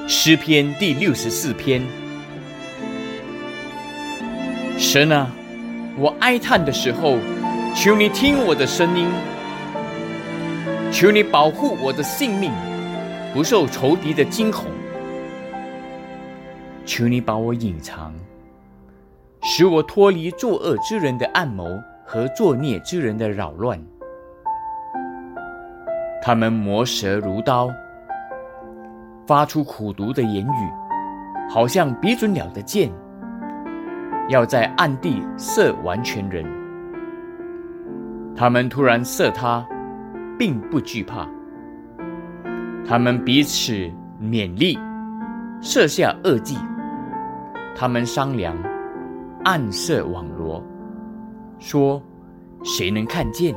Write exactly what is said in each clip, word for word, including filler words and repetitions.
诗篇第六十四篇。神啊，我哀叹的时候，求你听我的声音，求你保护我的性命，不受仇敌的惊恐。求你把我隐藏，使我脱离作恶之人的暗谋和作孽之人的扰乱。他们磨舌如刀，发出苦毒的言语，好像比准了的箭，要在暗地射完全人。他们突然射他，并不惧怕。他们彼此勉励，设下恶计。他们商量，暗设网罗，说谁能看见？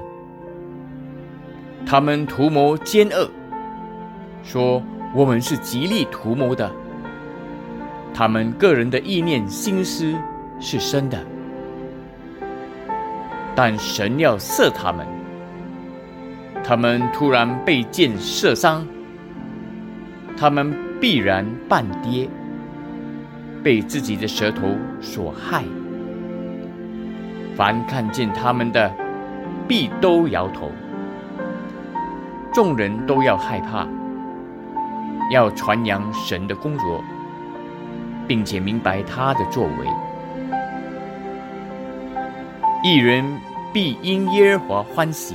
他们图谋奸恶，说我们是极力图谋的。他们个人的意念心思是深的，但神要射他们。他们突然被箭射伤，他们必然半跌，被自己的舌头所害。凡看见他们的，必都摇头。众人都要害怕，要传扬神的工作，并且明白他的作为。义人必因耶和华欢喜，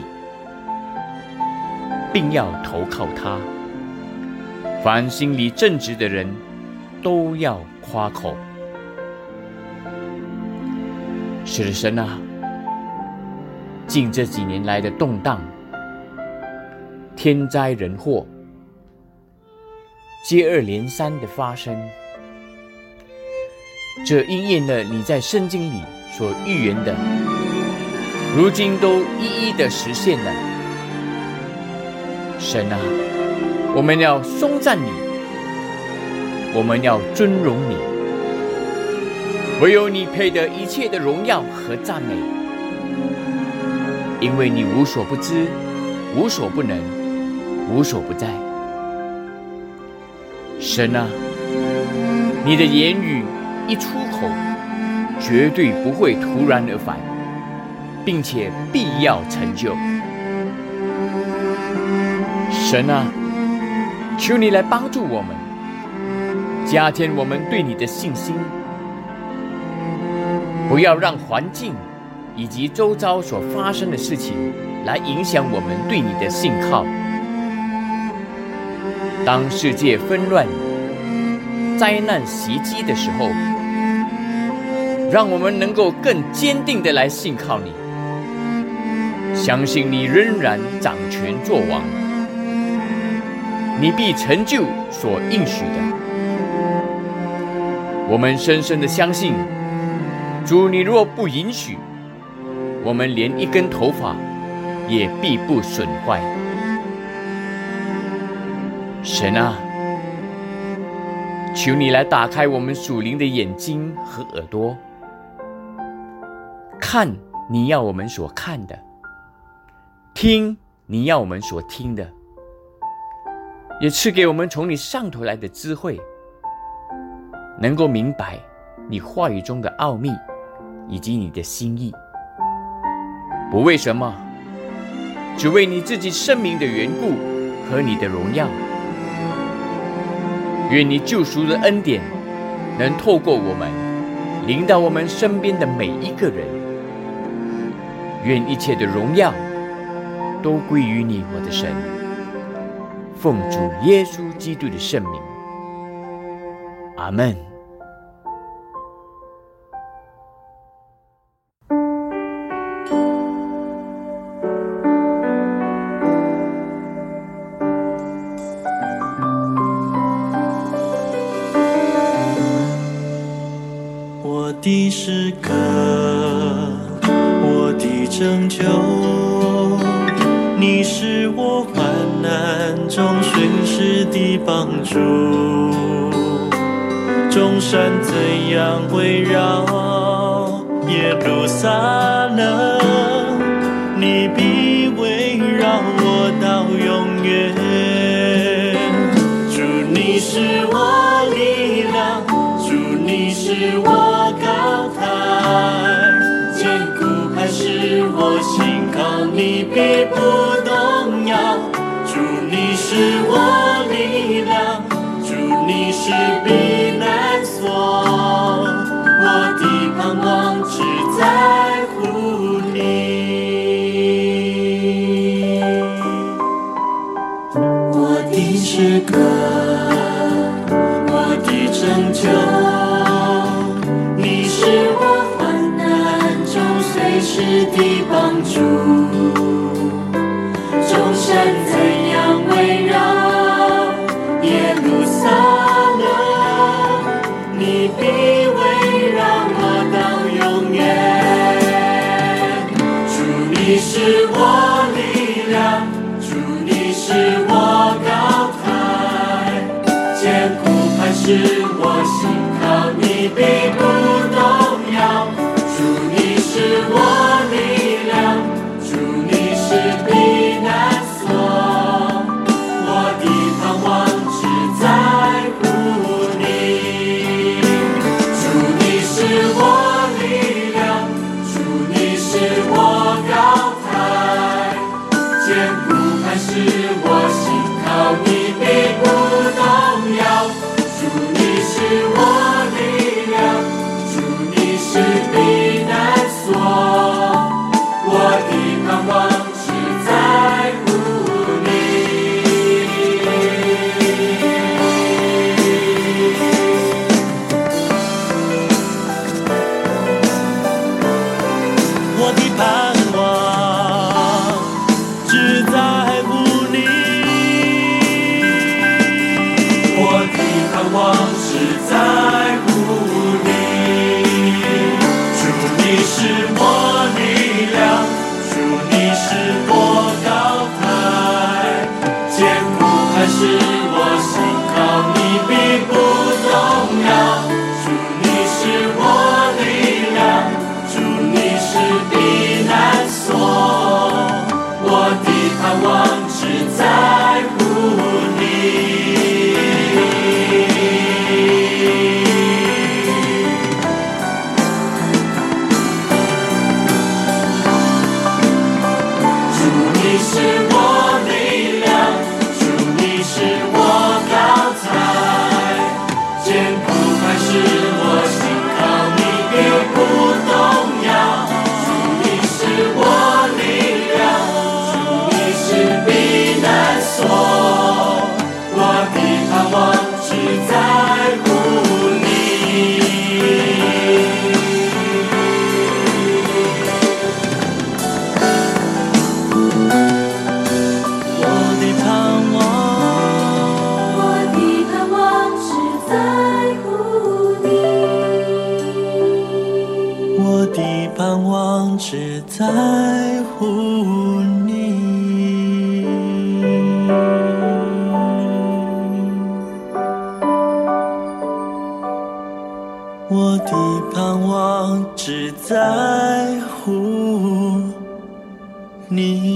并要投靠他。凡心里正直的人，都要夸口。是的，神啊，近这几年来的动荡，天灾人祸接二连三的发生，这应验了你在圣经里所预言的，如今都一一的实现了。神啊，我们要颂赞你，我们要尊荣你，唯有你配得一切的荣耀和赞美，因为你无所不知，无所不能，无所不在。神啊，你的言语一出口，绝对不会突然而返，并且必要成就。神啊，求你来帮助我们，加添我们对你的信心，不要让环境以及周遭所发生的事情来影响我们对你的信靠。当世界纷乱、灾难袭击的时候，让我们能够更坚定地来信靠你，相信你仍然掌权作王，你必成就所应许的。我们深深地相信，主，你若不允许，我们连一根头发也必不损坏。神啊，求你来打开我们属灵的眼睛和耳朵，看你要我们所看的，听你要我们所听的，也赐给我们从你上头来的智慧，能够明白你话语中的奥秘以及你的心意，不为什么，只为你自己生命的缘故和你的荣耀。愿你救赎的恩典能透过我们临到我们身边的每一个人。愿一切的荣耀都归于你，我的神。奉主耶稣基督的圣名，阿们。 我的诗歌，我的拯救，你是我患难中随时的帮助。众山怎样围绕耶路撒冷，你必围绕我到永远。主，你是我我高台，坚固磐石我心靠，你必不动摇。主你是我力量，主你是避难所，我的盼望只在乎你。我的诗歌，我的拯救，你是我患难中随时的帮助。众山怎样围绕耶路撒冷，你必围绕我到永远。主你是我力量，主你是我高台，坚固磐石我心靠，你必不动摇。主你是我力量，主你是避难所，我的盼望只在乎你。主你是我力量，主你是我高台，坚固磐石我心靠，你必不动摇。主你是我力量，主你是避难所，我的盼望只在乎你。我的盼望只在乎你，我的盼望只在乎你。主你是我力量，主你是我高台，坚固磐石我心靠，你必不动摇。主你是我力量，主你是避难所，我的盼望只在乎你。主你是我力量，主你是我高台，坚固磐石我心靠，你必不动摇。主你是我力量，主你是避难所，我的盼望只在乎你。我的盼望， 我的盼望只在乎你， 我的盼望只在乎你。我的盼望只在乎你。